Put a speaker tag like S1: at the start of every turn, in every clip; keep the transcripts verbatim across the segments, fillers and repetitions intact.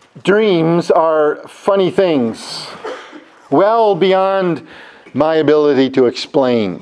S1: Dreams are funny things, well beyond my ability to explain.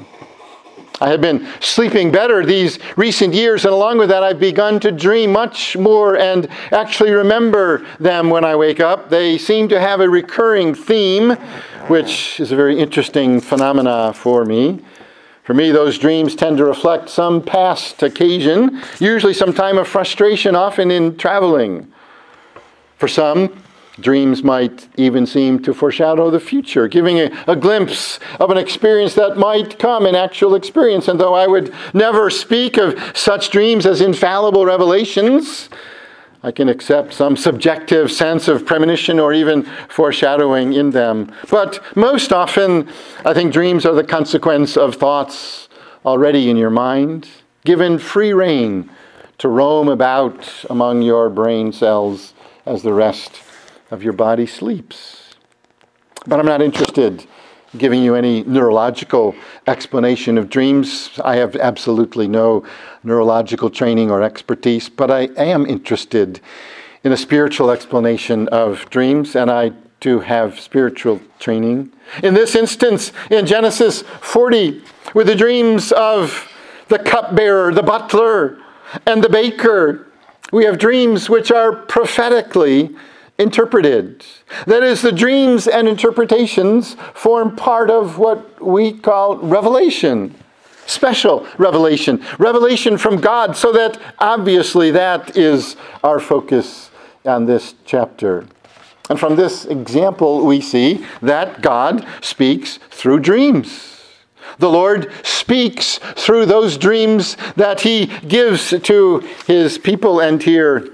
S1: I have been sleeping better these recent years, and along with that, I've begun to dream much more and actually remember them when I wake up. They seem to have a recurring theme, which is a very interesting phenomena for me. For me, those dreams tend to reflect some past occasion, usually some time of frustration, often in traveling. For some, dreams might even seem to foreshadow the future, giving a, a glimpse of an experience that might come, an actual experience. And though I would never speak of such dreams as infallible revelations, I can accept some subjective sense of premonition or even foreshadowing in them. But most often, I think dreams are the consequence of thoughts already in your mind, given free rein to roam about among your brain cells as the rest of your body sleeps. But I'm not interested in giving you any neurological explanation of dreams. I have absolutely no neurological training or expertise, but I am interested in a spiritual explanation of dreams, and I do have spiritual training. In this instance, in Genesis forty, with the dreams of the cupbearer, the butler, and the baker, we have dreams which are prophetically interpreted. That is, the dreams and interpretations form part of what we call revelation. Special revelation. Revelation from God, so that obviously that is our focus on this chapter. And from this example we see that God speaks through dreams. The Lord speaks through those dreams that He gives to His people, and here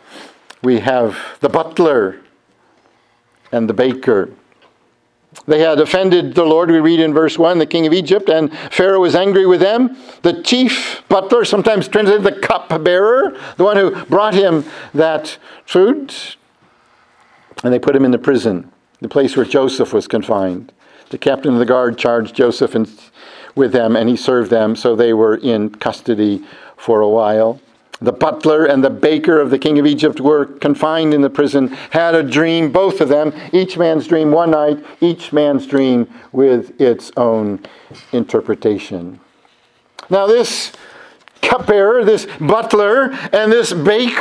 S1: we have the butler and the baker. They had offended the Lord, we read in verse one, the king of Egypt, and Pharaoh was angry with them. The chief butler, sometimes translated the cupbearer, the one who brought him that food, and they put him in the prison, the place where Joseph was confined. The captain of the guard charged Joseph in, with them, and he served them, so they were in custody for a while. The butler and the baker of the king of Egypt were confined in the prison, had a dream, both of them, each man's dream one night, each man's dream with its own interpretation. Now this cupbearer, this butler, and this baker